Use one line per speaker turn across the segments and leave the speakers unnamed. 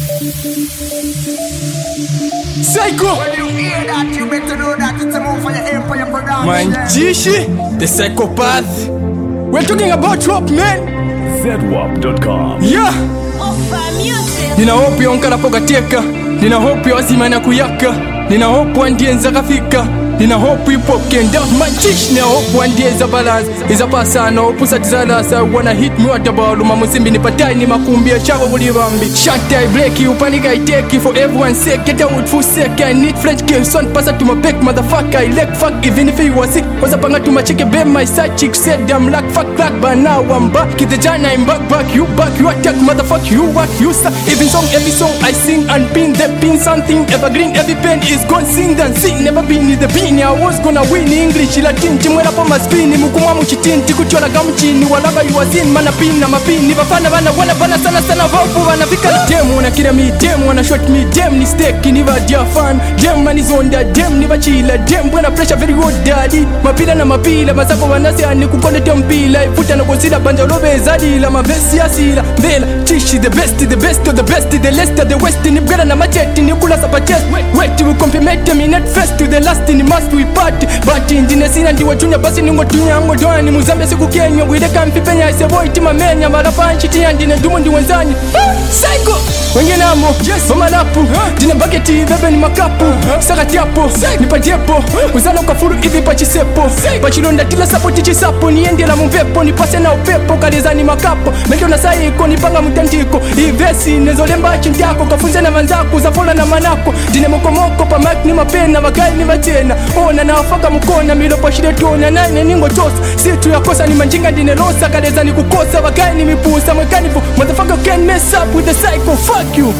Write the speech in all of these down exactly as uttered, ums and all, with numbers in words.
Psycho.
When you hear that, you better know that it's a move for your empire production.
Manjishi, the psychopath. We're talking about rap, man.
Z W A P dot com.
Yeah. Nina hope yonkala pokateka. Nina hope wazima na kuyaka. Nina hope wandienza kafika. Nina hope hip hop can dance manchish. Nina hope one day is a balance. Is a pasano pusa tizalasa. Wanna hit me at the ball. Mamusimbi ni patai ni makumbia shawa ulibambi. Shantai break you panic I take you for everyone's sake. Get out for sake. I need French kill son pass to my back motherfucker. I leg fuck even if he was sick. Was a panga to my chick babe my side chick said I'm like fuck crack but now I'm back. Get the jana I'm back back you back you attack motherfucker you what you start. Even song every song I sing and pin the pin something evergreen every pen is gone sing and sing never been in the beat. I was gonna win English Latin chimwela pa maspini mukumwa muchitinti kuchola gamchini walaba yuwazin mana pina mapini bafana bana wana bana sana sana vapu wana vika dem wana kira mi dem wana shot me dem ni steki ni vadia fan dem man is on that dem ni vachila dem wana pressure very good daddy mapila na mapila masako wanasi ani kukonde tempila ifuta na konsila banja lobe zadila mavesi asila vela tishi the best the best of the best the last the west ni bgala na macheti ni kula sapachest wait we compliment me net first to the last ni must we party but in the scene ndi wachunya basi ningo tunyango doa ni muzambe siku Kenya wireka mpipenya ise boy tima menya malafa nchiti ndine ndumo ndi wenzani psycho wengine amo yes mama lapu dine bucket bebe ni makapu sakati hapo nipatie hapo uzana ukafuru hivi pachisepo pachilonda tila support chisapo niende la mvepo nipase na upepo kalizani makapo mendo na saiko nipanga mtandiko ivesi nezolemba chintako kafunza na manzako zafola na manako dine mokomoko pa mic ni mapena wakai ni vachena ona na wafaka mkona milopo shide tuona nane ningo tosa situ ya kosa ni manjinga dine losa kaleza ni kukosa wakai ni mipusa mwekanifu motherfucker can't mess up with the psycho fuck you.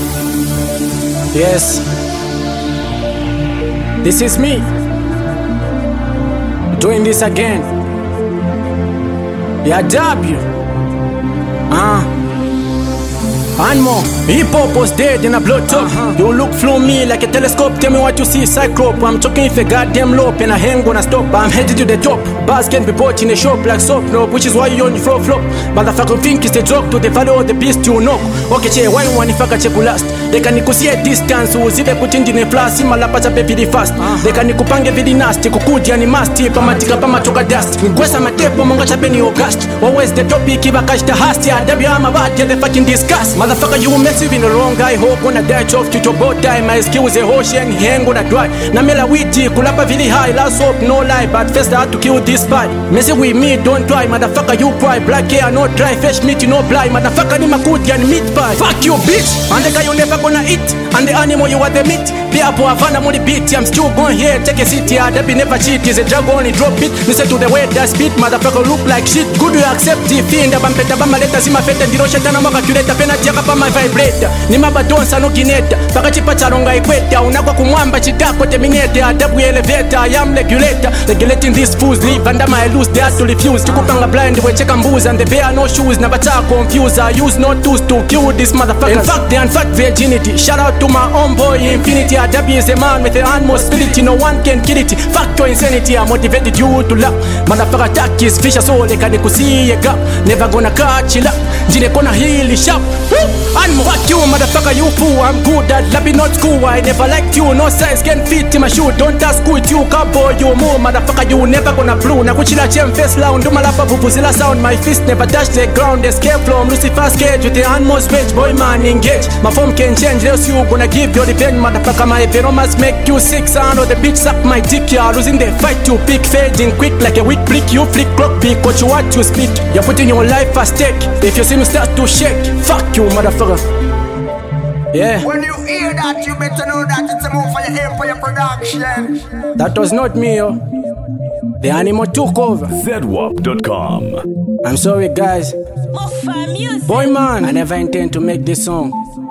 Yes, this is me doing this again. Yeah, W. Ah. Uh. And more, hip-hop was dead in a blood top. uh-huh. You look through me like a telescope. Tell me what you see, Cyclope. I'm talking if a goddamn lope and I ain't gonna stop. I'm headed to the top. Bars can be bought in a shop like soap, no, which is why you on your floor flop. But the fucking think it's a joke to the value of the beast you knock. Okay, che, why one if I can check last? They can see a distance, who's either put in a flash, malapata baby fast. They can kupange very nasty, kukudi and masti, pamatika pamatoka dust. Kwesa matepo monga chapeni August. Always the topic, if I catch the hasty, I W am about the fucking discuss. Motherfucker, you mess with the wrong guy. Hope when I die off to your boat time. My skills a ocean, hang on a dry. Namela witty, kulapa very high. Last hope, no lie, but first I had to kill this spy. Messing with me, don't try. Motherfucker, you cry. Black hair, no dry. Fresh meat, no blind. Motherfucker, ni makuti and meat pie. Fuck you, bitch. And the guy you never gonna eat. And the animal you are the meat. Be up for Havana money beat. I'm still going here, take a seat here. That be never cheat. Is a drug only drop it. Listen to the way that spit. Motherfucker look like shit. Good you accept the fiend. Bampeta bamba leta zima fete. Diro shetana maka kuleta penalty. Pa my vibrator ni mabadonsa no kineta pakachipa charonga ikweta unakwa kumwamba chitako terminator adabu elevator I am regulator regulating these fools live under my loose they have to refuse tukupanga blind we check booze and the bear no shoes never talk confused I use no tools to kill this motherfucker in fact they unfact virginity shout out to my own boy infinity adabu is a man with an animal spirit no one can kill it fact or insanity I motivated you to love motherfucker attack is fisher soul they can see a gap never gonna catch you up jine kona heal sharp and more. Fuck you, motherfucker, you fool. I'm good at lobby, not school. I never liked you. No size can fit in my shoe. Don't ask who it you, cowboy. You move, motherfucker, you never gonna brew. Na kuchila chem face loud. Do malapa vuvuzela sound. My fist never touch the ground. Escape from Lucifer's cage with the animals rage. Boy, man, engage. My form can change. Else you gonna give your revenge, motherfucker. My venomous make you sick. Sound of the bitch suck my dick. You're losing the fight. You pick fading quick like a weak brick. You flick clock big. What you want to spit. You're putting your life at stake. If you see me start to shake, fuck you, motherfucker. Yeah.
When you hear that, you better know that it's a move for your empire production.
That was not me, yo. The animal took over.
Z W A P dot com.
I'm sorry, guys. Boy, man, I never intend to make this song.